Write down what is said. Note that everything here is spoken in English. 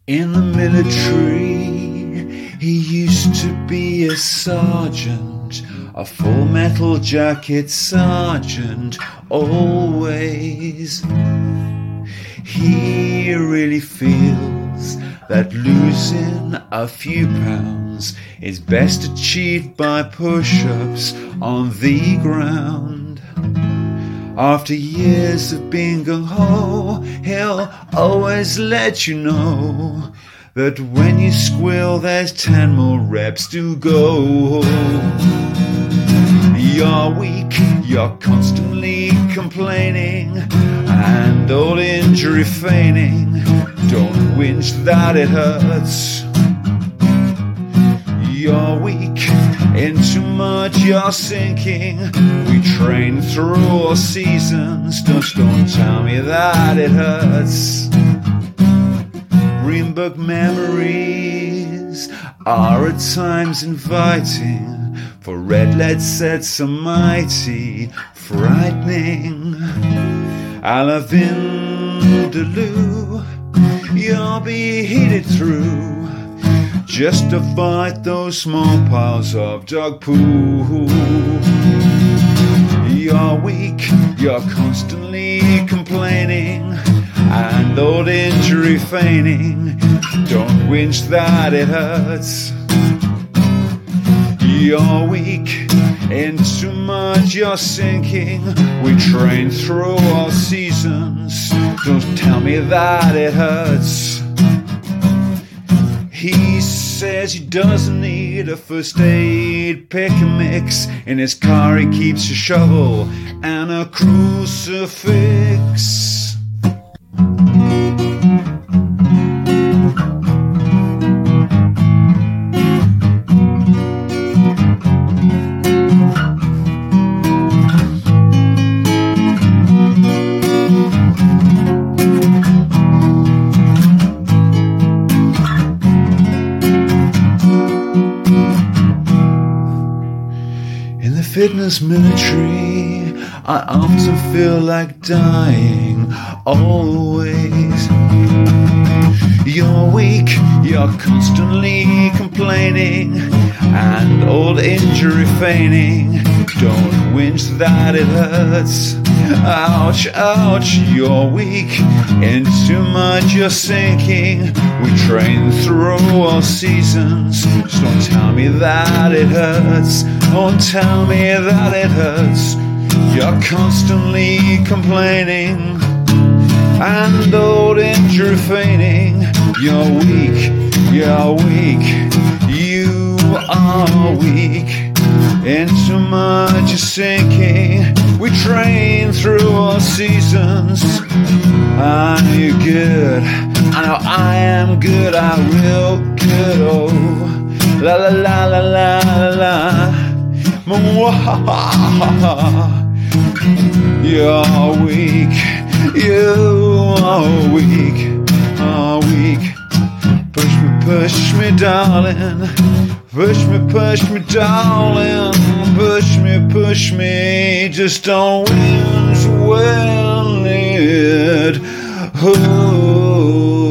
In the military, he used to be a sergeant, a full metal jacket sergeant, always. He really feels that losing a few pounds is best achieved by push-ups on the ground. After years of being gung-ho, he'll always let you know that when you squeal there's 10 more reps to go. You're weak, you're constantly complaining and old injury feigning. Don't whinge that it hurts. You're weak, in too much you're sinking. We train through all seasons. Don't tell me that it hurts. Greenbook memories are at times inviting, for red lead sets are mighty frightening. Alavin Deleu, you'll be heated through just to fight those small piles of dog poo. You're weak, you're constantly complaining and old injury feigning. Don't whinge that it hurts. You're weak, in too much you're sinking. We train through all seasons. Don't tell me that it hurts. He says he doesn't need a first aid pick and mix. In his car he keeps a shovel and a crucifix. In the fitness military, I often feel like dying, always. You're weak, you're constantly complaining and old injury feigning. Don't whinge that it hurts. Ouch, ouch, you're weak, in too much you're sinking. We train through all seasons. So don't tell me that it hurts. Don't tell me that it hurts. You're constantly complaining and old injury feigning. You're weak, you're weak, you are weak. In too much you're sinking. We train through all seasons. Are you good? I know I am good, I'm real good. Oh, la la la la la la la. You're weak, you are weak, are weak. Push me, darling. Push me, darling. Push me. Just don't whinge when it hurts.